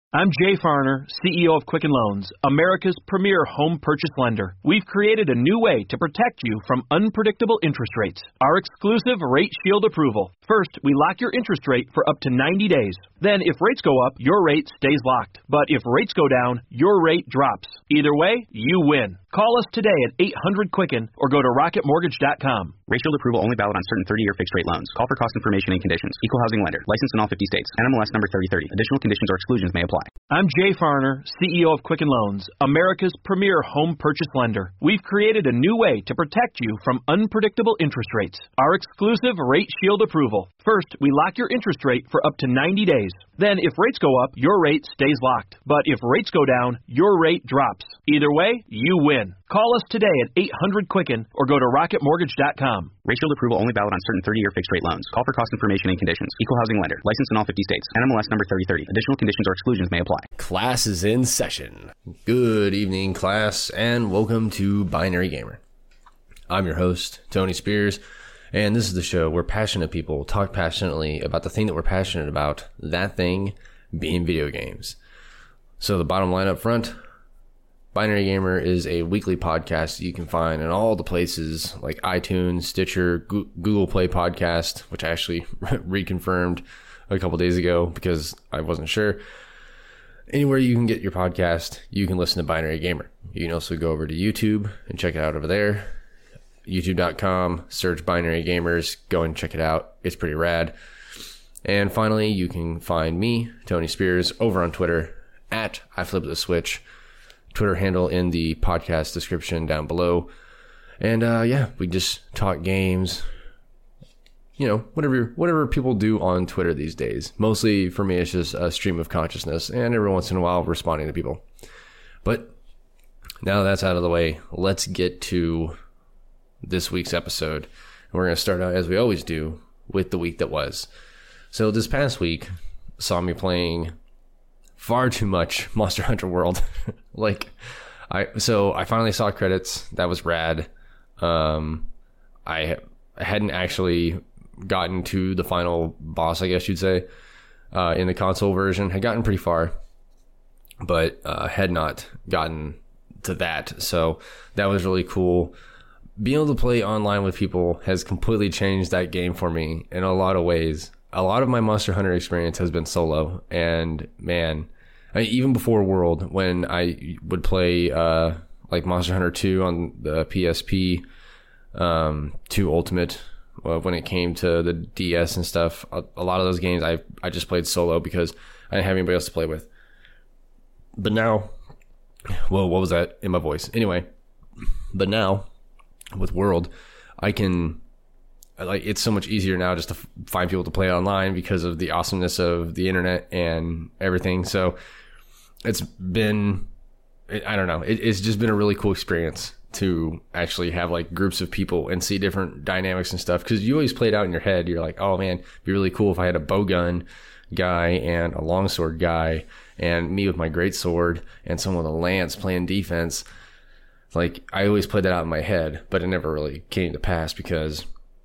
I'm Jay Farner, CEO of Quicken Loans, America's premier home purchase lender. We've created a new way to protect you from unpredictable interest rates. Our exclusive Rate Shield approval. First, we lock your interest rate for up to 90 days. Then, if rates go up, your rate stays locked. But if rates go down, your rate drops. Either way, you win. Call us today at 800-QUICKEN or go to rocketmortgage.com. Rate Shield approval only valid on certain 30-year fixed-rate loans. Call for cost information and conditions. Equal housing lender. Licensed in all 50 states. NMLS number 3030. Additional conditions or exclusions may apply. I'm Jay Farner, CEO of Quicken Loans, America's premier home purchase lender. We've created a new way to protect you from unpredictable interest rates. Our exclusive Rate Shield approval. First, we lock your interest rate for up to 90 days. Then, if rates go up, your rate stays locked. But if rates go down, your rate drops. Either way, you win. Call us today at 800-QUICKEN or go to rocketmortgage.com. Rate Shield approval only valid on certain 30-year fixed-rate loans. Call for cost information and conditions. Equal housing lender. Licensed in all 50 states. NMLS number 3030. Additional conditions or exclusions may apply. Class is in session. Good evening, class, and welcome to Binary Gamer. I'm your host, Tony Spears, and this is the show where passionate people talk passionately about the thing that we're passionate about, that thing being video games. So the bottom line up front, Binary Gamer is a weekly podcast you can find in all the places like iTunes, Stitcher, Google Play Podcast, which I actually reconfirmed a couple days ago because I wasn't sure. Anywhere you can get your podcast, you can listen to Binary Gamer. You can also go over to YouTube and check it out over there. YouTube.com, search Binary Gamers, go and check it out. It's pretty rad. And finally, you can find me, Tony Spears, over on Twitter at iFlipTheSwitch. Twitter handle in the podcast description down below. And we just talk games. You know, whatever people do on Twitter these days. Mostly for me, it's just a stream of consciousness, and every once in a while responding to people. But now that's out of the way, let's get to this week's episode. We're going to start out, as we always do, with the week that was. So this past week saw me playing far too much Monster Hunter World. I finally saw credits. That was rad. I hadn't actually gotten to the final boss, I guess you'd say, in the console version. Had gotten pretty far, but had not gotten to that. So that was really cool. Being able to play online with people has completely changed that game for me in a lot of ways. A lot of my Monster Hunter experience has been solo, and man, even before World, when I would play like Monster Hunter 2 on the PSP, 2 Ultimate, when it came to the DS and stuff, a lot of those games I just played solo because I didn't have anybody else to play with. But now, whoa, what was that in my voice? Anyway, but now with World, I can, it's so much easier now just to find people to play online because of the awesomeness of the internet and everything. So it's been, I don't know, it's just been a really cool experience to actually have like groups of people and see different dynamics and stuff. Because you always play it out in your head. You're like, oh man, it'd be really cool if I had a bowgun guy and a longsword guy and me with my greatsword and someone with a lance playing defense. Like, I always played that out in my head, but it never really came to pass because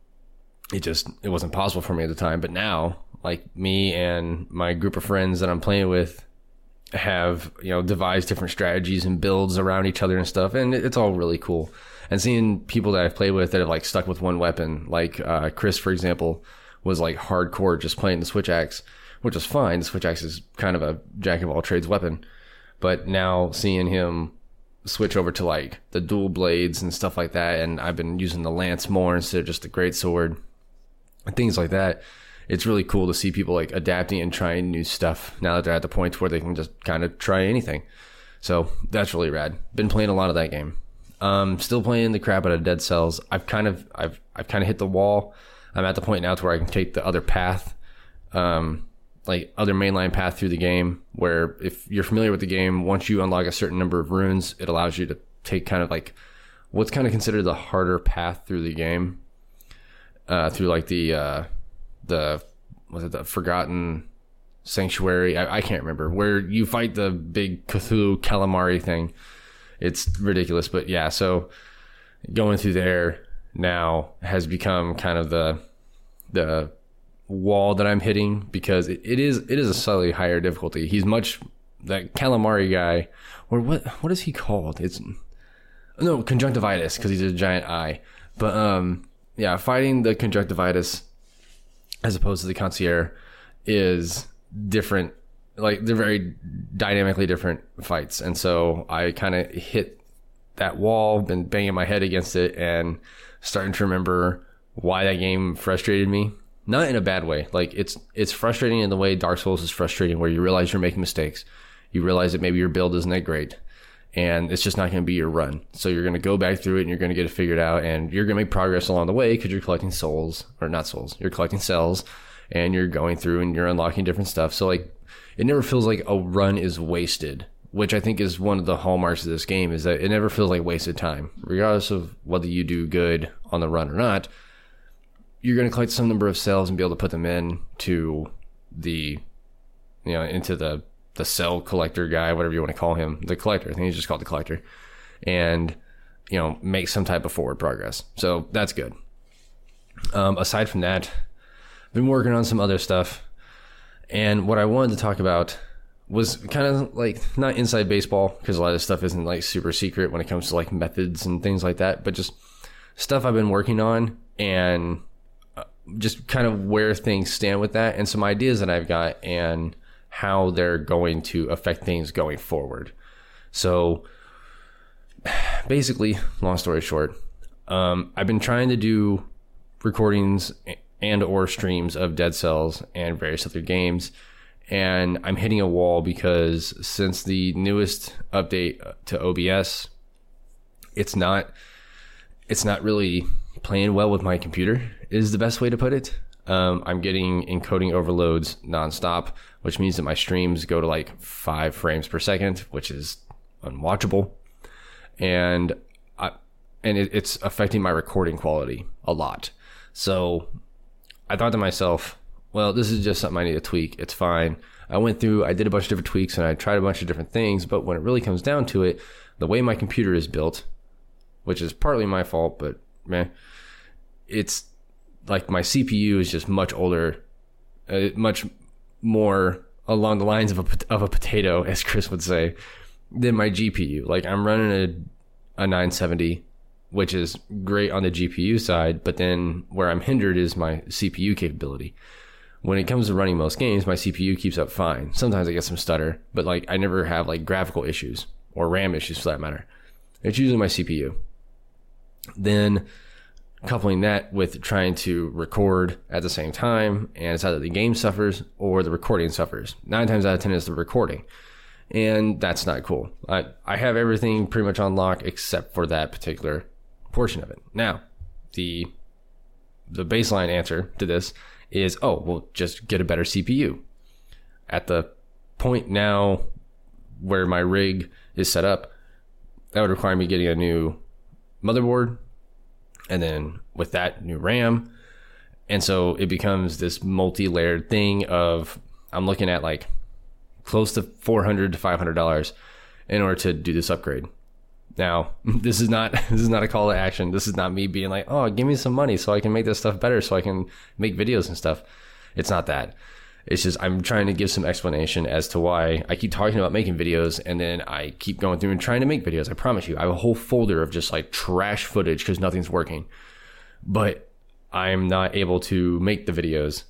it wasn't possible for me at the time. But now, like, me and my group of friends that I'm playing with have, devised different strategies and builds around each other and stuff, and it's all really cool. And seeing people that I've played with that have like stuck with one weapon, like Chris, for example, was like hardcore just playing the switch axe, which is fine. The switch axe is kind of a jack of all trades weapon, but now seeing him switch over to like the dual blades and stuff like that, and I've been using the lance more instead of just the greatsword and things like that. It's really cool to see people like adapting and trying new stuff now that they're at the point where they can just kind of try anything. So that's really rad. Been playing a lot of that game. Still playing the crap out of Dead Cells. I've kind of hit the wall. I'm at the point now to where I can take the other path, like other mainline path through the game, where if you're familiar with the game, once you unlock a certain number of runes, it allows you to take kind of like what's kind of considered the harder path through the game, through like the Forgotten Sanctuary. I can't remember, where you fight the big Cthulhu calamari thing. It's ridiculous, but yeah, so going through there now has become kind of the wall that I'm hitting, because it is a slightly higher difficulty. He's much that calamari guy, or what is he called? Conjunctivitis, because he's a giant eye. But yeah, fighting the conjunctivitis as opposed to the concierge is different. Like, they're very dynamically different fights. And so I kind of hit that wall, been banging my head against it, and starting to remember why that game frustrated me. Not in a bad way. Like, it's frustrating in the way Dark Souls is frustrating, where you realize you're making mistakes. You realize that maybe your build isn't that great, and it's just not going to be your run. So you're going to go back through it, and you're going to get it figured out, and you're going to make progress along the way because you're collecting you're collecting cells, and you're going through and you're unlocking different stuff. So, like, it never feels like a run is wasted, which I think is one of the hallmarks of this game, is that it never feels like wasted time. Regardless of whether you do good on the run or not, you're going to collect some number of cells and be able to put them into the cell collector guy, whatever you want to call him, the collector. I think he's just called the collector, and, make some type of forward progress. So that's good. Aside from that, I've been working on some other stuff. And what I wanted to talk about was kind of like, not inside baseball, because a lot of this stuff isn't like super secret when it comes to like methods and things like that, but just stuff I've been working on, and just kind of where things stand with that, and some ideas that I've got and how they're going to affect things going forward. So basically, long story short, I've been trying to do recordings and or streams of Dead Cells and various other games, and I'm hitting a wall because since the newest update to OBS, it's not really playing well with my computer, is the best way to put it. I'm getting encoding overloads nonstop, which means that my streams go to like 5 frames per second, which is unwatchable, and it's affecting my recording quality a lot. So I thought to myself, well, this is just something I need to tweak. It's fine. I did a bunch of different tweaks, and I tried a bunch of different things, but when it really comes down to it, the way my computer is built, which is partly my fault, but man, it's like my CPU is just much older, much more along the lines of a potato, as Chris would say, than my GPU. Like, I'm running a 970, which is great on the GPU side, but then where I'm hindered is my CPU capability. When it comes to running most games, my CPU keeps up fine. Sometimes I get some stutter, but like, I never have like graphical issues or RAM issues for that matter. It's usually my CPU. Then coupling that with trying to record at the same time, and it's either the game suffers or the recording suffers. 9 times out of 10 is the recording, and that's not cool. I have everything pretty much on lock except for that particular portion of it. Now, the baseline answer to this is, well, just get a better CPU. At the point now where my rig is set up, that would require me getting a new motherboard, and then with that, new RAM. And so it becomes this multi-layered thing of, I'm looking at like close to $400 to $500 in order to do this upgrade. Now, this is not a call to action. This is not me being like, give me some money so I can make this stuff better, so I can make videos and stuff. It's not that. It's just, I'm trying to give some explanation as to why I keep talking about making videos, and then I keep going through and trying to make videos. I promise you, I have a whole folder of just like trash footage because nothing's working. But I'm not able to make the videos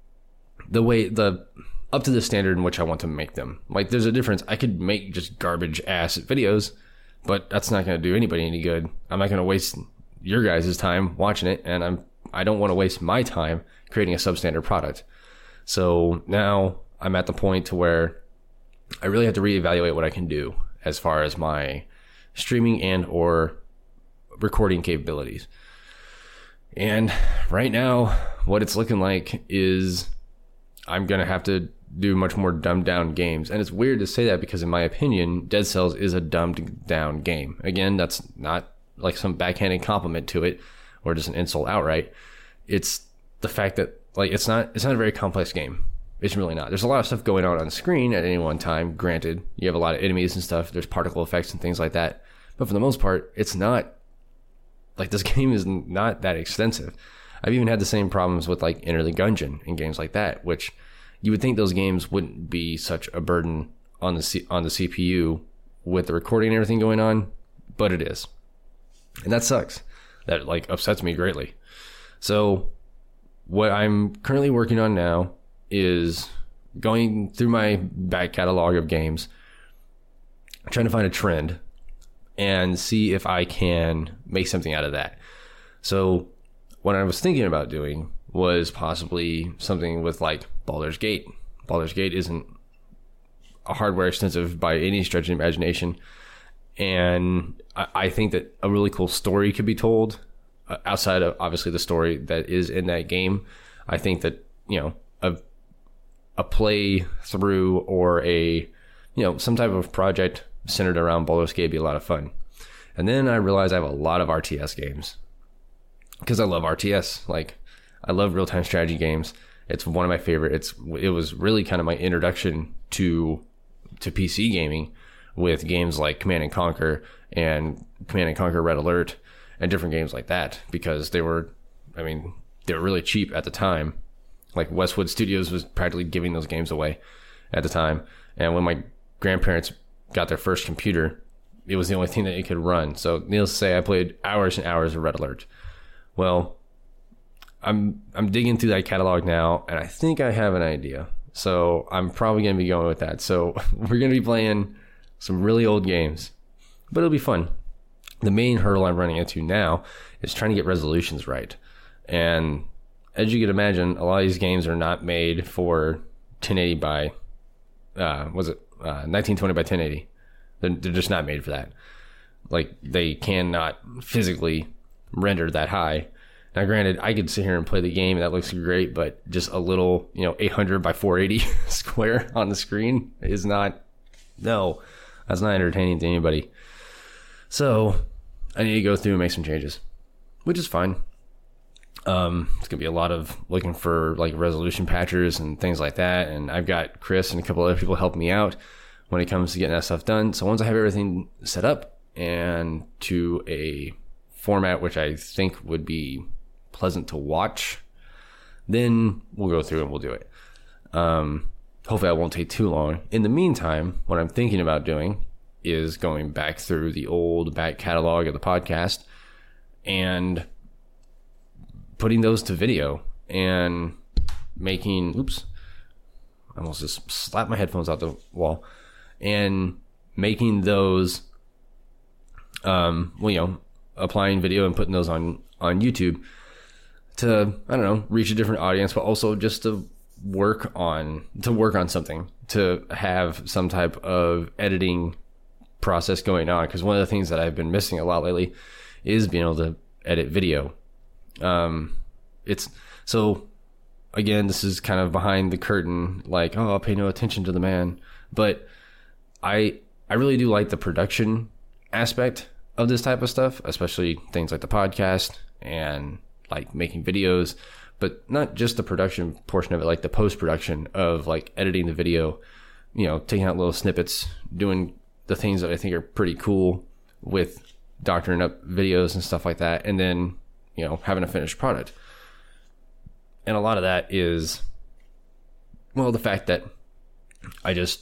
up to the standard in which I want to make them. Like, there's a difference. I could make just garbage ass videos, but that's not going to do anybody any good. I'm not going to waste your guys' time watching it, and I don't want to waste my time creating a substandard product. So now I'm at the point to where I really have to reevaluate what I can do as far as my streaming and or recording capabilities. And right now, what it's looking like is I'm going to have to do much more dumbed down games. And it's weird to say that because, in my opinion, Dead Cells is a dumbed down game. Again, that's not like some backhanded compliment to it or just an insult outright. It's the fact that, like, it's not a very complex game. It's really not. There's a lot of stuff going on screen at any one time. Granted, you have a lot of enemies and stuff. There's particle effects and things like that. But for the most part, it's not, like, this game is not that extensive. I've even had the same problems with, like, Enter the Gungeon and games like that, which you would think those games wouldn't be such a burden on the CPU with the recording and everything going on, but it is. And that sucks. That like upsets me greatly. So what I'm currently working on now is going through my back catalog of games, trying to find a trend and see if I can make something out of that. So what I was thinking about doing was possibly something with like Baldur's Gate. Baldur's Gate isn't a hardware extensive by any stretch of the imagination. And I think that a really cool story could be told outside of obviously the story that is in that game. I think that, you know, a play through or some type of project centered around Baldur's Gate would be a lot of fun. And then I realized I have a lot of RTS games because I love RTS. Like, I love real-time strategy games. It's one of my favorite. It was really kind of my introduction to PC gaming with games like Command & Conquer and Command & Conquer Red Alert and different games like that, because they were really cheap at the time. Like Westwood Studios was practically giving those games away at the time. And when my grandparents got their first computer, it was the only thing that it could run. So needless to say, I played hours and hours of Red Alert. Well, I'm digging through that catalog now, and I think I have an idea. So I'm probably going to be going with that. So we're going to be playing some really old games, but it'll be fun. The main hurdle I'm running into now is trying to get resolutions right. And as you can imagine, a lot of these games are not made for 1080 by, 1920 by 1080. They're just not made for that. Like, they cannot physically render that high. Now, granted, I could sit here and play the game and that looks great, but just a little, 800 by 480 square on the screen is not, no, that's not entertaining to anybody. So I need to go through and make some changes, which is fine. It's going to be a lot of looking for like resolution patchers and things like that. And I've got Chris and a couple other people helping me out when it comes to getting that stuff done. So once I have everything set up and to a format which I think would be pleasant to watch, then we'll go through and we'll do it. Hopefully that won't take too long. In the meantime, what I'm thinking about doing is going back through the old back catalog of the podcast and putting those to video and making, I almost just slapped my headphones out the wall, and making those, applying video and putting those on YouTube to, reach a different audience, but also just to work on something, to have some type of editing process going on. Because one of the things that I've been missing a lot lately is being able to edit video. It's so, again, this is kind of behind the curtain, like, I'll pay no attention to the man, but I really do like the production aspect of this type of stuff, especially things like the podcast and like making videos, but not just the production portion of it, like the post-production of like editing the video, taking out little snippets, doing the things that I think are pretty cool with doctoring up videos and stuff like that, and then, having a finished product. And a lot of that is, the fact that I just,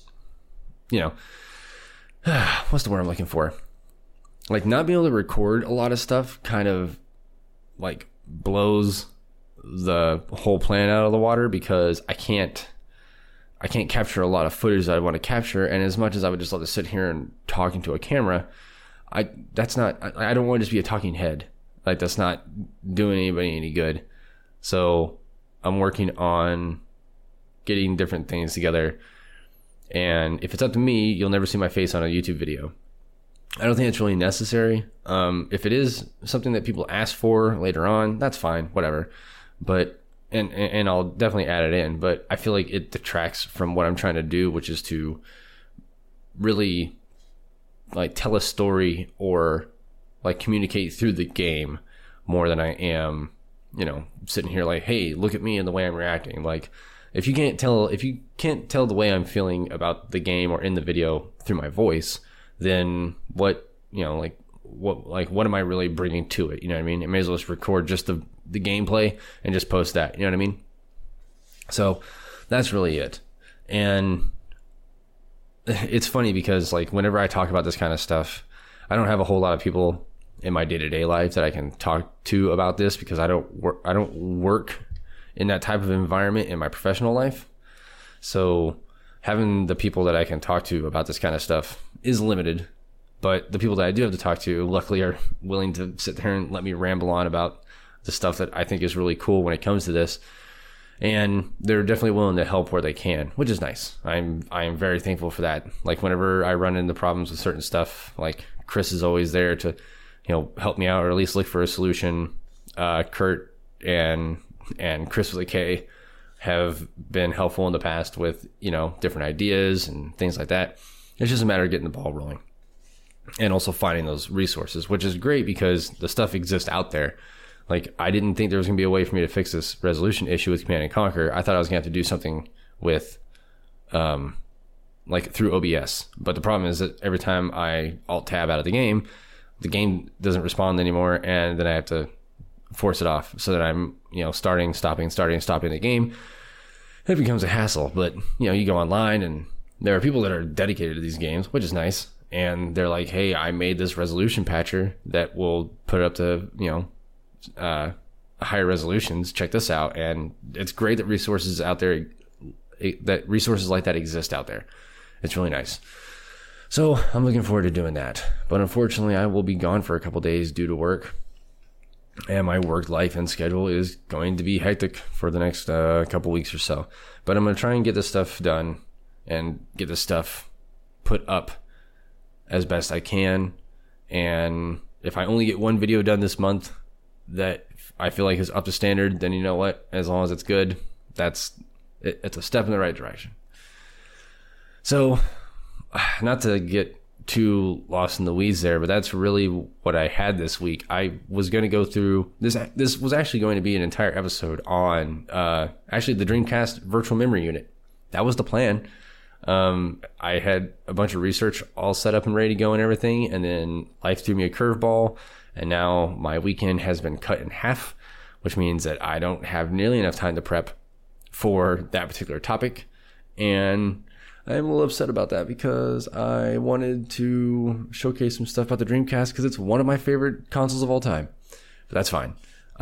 what's the word I'm looking for? Like, not being able to record a lot of stuff kind of like blows the whole plan out of the water, because I can't capture a lot of footage that I want to capture. And as much as I would just love to sit here and talk into a camera, I don't want to just be a talking head. Like, that's not doing anybody any good. So I'm working on getting different things together. And if it's up to me, you'll never see my face on a YouTube video. I don't think it's really necessary. If it is something that people ask for later on, that's fine, whatever. But and I'll definitely add it in. But I feel like it detracts from what I'm trying to do, which is to really like tell a story or like communicate through the game more than I am, sitting here like, hey, look at me and the way I'm reacting. Like, if you can't tell the way I'm feeling about the game or in the video through my voice, then what am I really bringing to it? You know what I mean? I may as well just record just the gameplay and just post that. You know what I mean? So that's really it. And it's funny because like whenever I talk about this kind of stuff, I don't have a whole lot of people in my day-to-day life that I can talk to about this because I don't work in that type of environment in my professional life. So having the people that I can talk to about this kind of stuff is limited, but the people that I do have to talk to luckily are willing to sit there and let me ramble on about the stuff that I think is really cool when it comes to this. And they're definitely willing to help where they can, which is nice. I am very thankful for that. Like whenever I run into problems with certain stuff, like Chris is always there to, help me out or at least look for a solution. Kurt and Chris with a K have been helpful in the past with, different ideas and things like that. It's just a matter of getting the ball rolling and also finding those resources, which is great because the stuff exists out there. Like, I didn't think there was going to be a way for me to fix this resolution issue with Command & Conquer. I thought I was going to have to do something with, through OBS. But the problem is that every time I Alt-Tab out of the game doesn't respond anymore, and then I have to force it off so that I'm, starting, stopping the game. It becomes a hassle. But, you go online, and there are people that are dedicated to these games, which is nice. And they're like, hey, I made this resolution patcher that will put it up to, higher resolutions. Check this out. And it's great that resources out there, that resources like that exist out there. It's really nice. So I'm looking forward to doing that. But unfortunately, I will be gone for a couple days due to work. And my work life and schedule is going to be hectic for the next couple weeks or so. But I'm going to try and get this stuff done and get this stuff put up as best I can. And if I only get one video done this month that I feel like is up to standard, then you know what? As long as it's good, it's a step in the right direction. So, not to get too lost in the weeds there, but that's really what I had this week. I was going to go through this. This was actually going to be an entire episode on actually the Dreamcast virtual memory unit. That was the plan. I had a bunch of research all set up and ready to go and everything, and then life threw me a curveball, and now my weekend has been cut in half, which means that I don't have nearly enough time to prep for that particular topic. And I'm a little upset about that because I wanted to showcase some stuff about the Dreamcast because it's one of my favorite consoles of all time. But that's fine.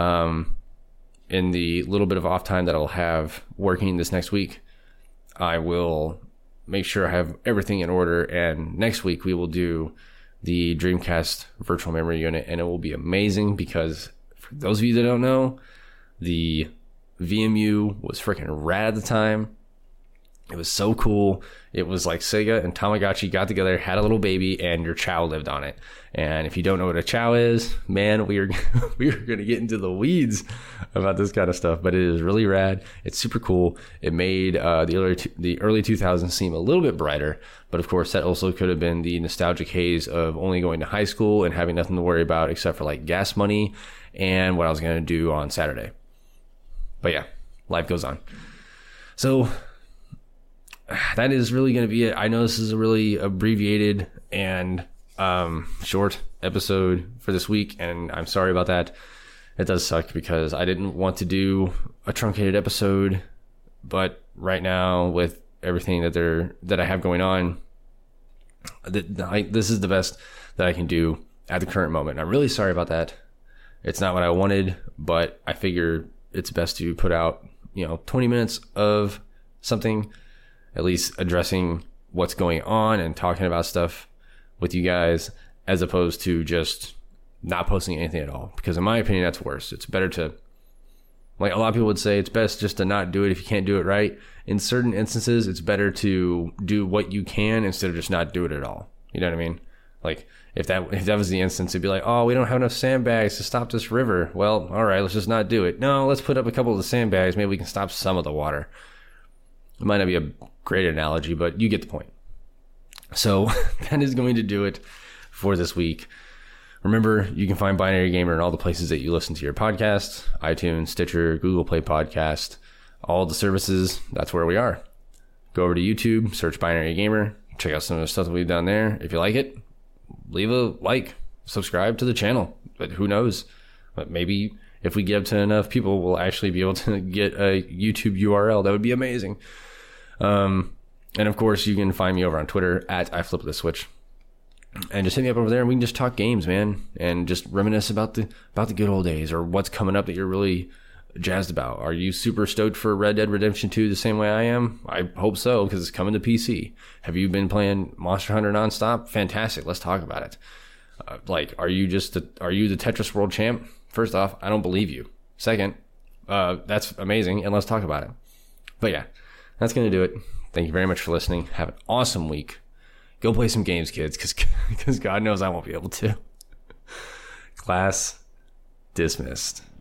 In the little bit of off time that I'll have working this next week, I will make sure I have everything in order. And next week we will do the Dreamcast virtual memory unit, and it will be amazing because for those of you that don't know, the VMU was freaking rad at the time. It was so cool. It was like Sega and Tamagotchi got together, had a little baby, and your Chow lived on it. And if you don't know what a Chow is, man, we are going to get into the weeds about this kind of stuff. But it is really rad. It's super cool. It made the early 2000s seem a little bit brighter. But of course, that also could have been the nostalgic haze of only going to high school and having nothing to worry about except for like gas money and what I was going to do on Saturday. But yeah, life goes on. So that is really going to be it. I know this is a really abbreviated and short episode for this week, and I'm sorry about that. It does suck because I didn't want to do a truncated episode, but right now with everything that I have going on, this is the best that I can do at the current moment. I'm really sorry about that. It's not what I wanted, but I figure it's best to put out 20 minutes of something, at least addressing what's going on and talking about stuff with you guys, as opposed to just not posting anything at all. Because in my opinion, that's worse. It's better to, like a lot of people would say, it's best just to not do it if you can't do it right. In certain instances, it's better to do what you can instead of just not do it at all. You know what I mean? Like if that was the instance, it'd be like, oh, we don't have enough sandbags to stop this river. Well, all right, let's just not do it. No, let's put up a couple of the sandbags. Maybe we can stop some of the water. It might not be a great analogy, but you get the point. So that is going to do it for this week. Remember, you can find Binary Gamer in all the places that you listen to your podcasts: iTunes, Stitcher, Google Play Podcast, all the services. That's where we are. Go over to YouTube, search Binary Gamer, check out some of the stuff that we've done there. If you like it, leave a like, subscribe to the channel. But who knows? But maybe if we get up to enough people, we'll actually be able to get a YouTube URL. That would be amazing. And of course, you can find me over on Twitter at iFlipTheSwitch. And just hit me up over there and we can just talk games, man. And just reminisce about the good old days or what's coming up that you're really jazzed about. Are you super stoked for Red Dead Redemption 2 the same way I am? I hope so, because it's coming to PC. Have you been playing Monster Hunter nonstop? Fantastic. Let's talk about it. Are you the Tetris World Champ? First off, I don't believe you. Second, that's amazing, and let's talk about it. But yeah, that's going to do it. Thank you very much for listening. Have an awesome week. Go play some games, kids, because God knows I won't be able to. Class dismissed.